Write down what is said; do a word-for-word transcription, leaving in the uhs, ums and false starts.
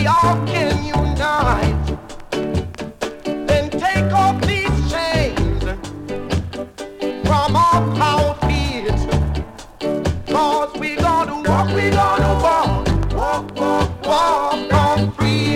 we all can unite, then take off these chains from off our feet. Cause we gonna walk, we gonna walk, walk, walk, walk on free.